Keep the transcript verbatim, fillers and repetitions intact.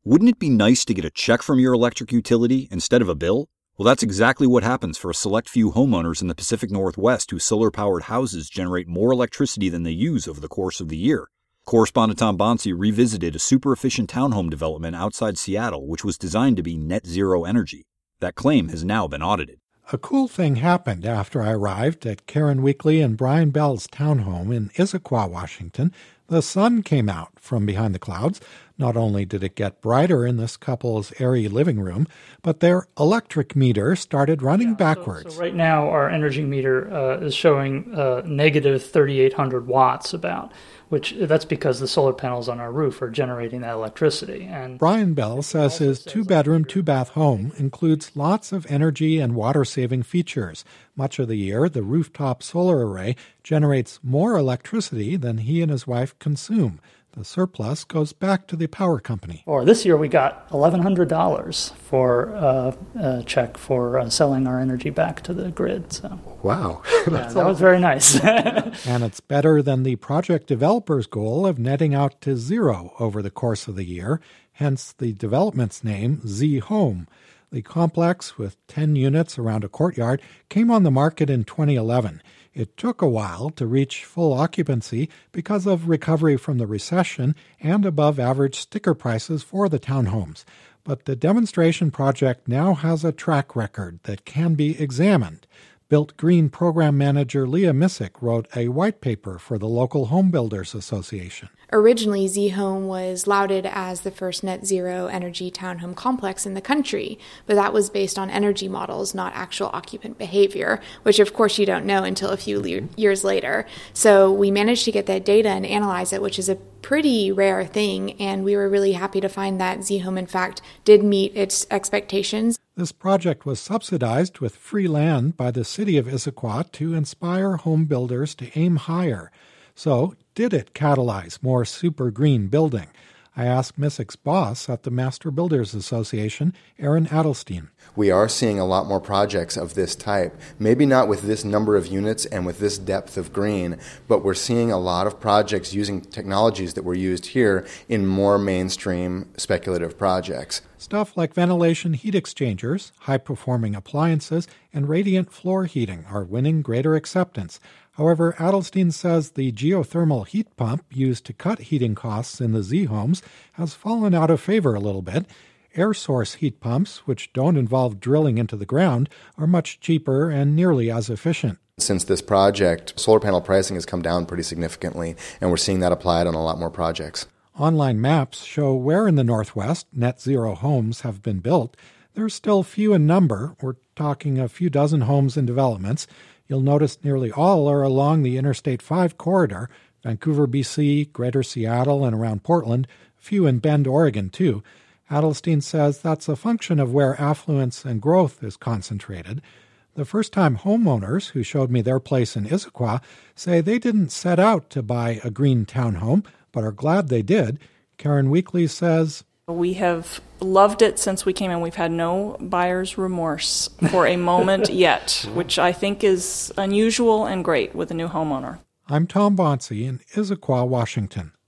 Wouldn't it be nice to get a check from your electric utility instead of a bill? Well, that's exactly what happens for a select few homeowners in the Pacific Northwest whose solar-powered houses generate more electricity than they use over the course of the year. Correspondent Tom Bonsi revisited a super-efficient townhome development outside Seattle, which was designed to be net zero energy. That claim has now been audited. A cool thing happened after I arrived at Karen Weekly and Brian Bell's townhome in Issaquah, Washington. The sun came out from behind the clouds. Not only did it get brighter in this couple's airy living room, but their electric meter started running yeah, backwards. So, so right now our energy meter uh, is showing uh, negative thirty-eight hundred watts about, which that's because the solar panels on our roof are generating that electricity. And Brian Bell says his two-bedroom, two-bath home includes lots of energy and water-saving features. Much of the year, the rooftop solar array generates more electricity than he and his wife consume. The surplus goes back to the power company. Or this year we got eleven hundred dollars for uh, a check for uh, selling our energy back to the grid. So wow. yeah, that was very nice. And it's better than the project developer's goal of netting out to zero over the course of the year, hence the development's name, Z Home. The complex, with ten units around a courtyard, came on the market in twenty eleven. It took a while to reach full occupancy because of recovery from the recession and above-average sticker prices for the townhomes. But the demonstration project now has a track record that can be examined. Built Green program manager Leah Missick wrote a white paper for the local Home Builders Association. Originally, Z Home was lauded as the first net zero energy townhome complex in the country, but that was based on energy models, not actual occupant behavior, which of course you don't know until a few le- years later. So we managed to get that data and analyze it, which is a pretty rare thing, and we were really happy to find that Z Home, in fact, did meet its expectations. This project was subsidized with free land by the city of Issaquah to inspire home builders to aim higher. So, did it catalyze more super green building? I asked Missick's boss at the Master Builders Association, Aaron Adelstein. We are seeing a lot more projects of this type, maybe not with this number of units and with this depth of green, but we're seeing a lot of projects using technologies that were used here in more mainstream speculative projects. Stuff like ventilation heat exchangers, high-performing appliances, and radiant floor heating are winning greater acceptance. However, Adelstein says the geothermal heat pump used to cut heating costs in the Z homes has fallen out of favor a little bit. Air source heat pumps, which don't involve drilling into the ground, are much cheaper and nearly as efficient. Since this project, solar panel pricing has come down pretty significantly, and we're seeing that applied on a lot more projects. Online maps show where in the Northwest net zero homes have been built. They're still few in number. We're talking a few dozen homes in developments. You'll notice nearly all are along the Interstate five corridor, Vancouver, B C, Greater Seattle, and around Portland, a few in Bend, Oregon, too. Adelstein says that's a function of where affluence and growth is concentrated. The first-time homeowners who showed me their place in Issaquah say they didn't set out to buy a green townhome, but are glad they did. Karen Weekly says, "We have loved it since we came in. We've had no buyer's remorse for a moment yet, which I think is unusual and great with a new homeowner." I'm Tom Bonsi in Issaquah, Washington.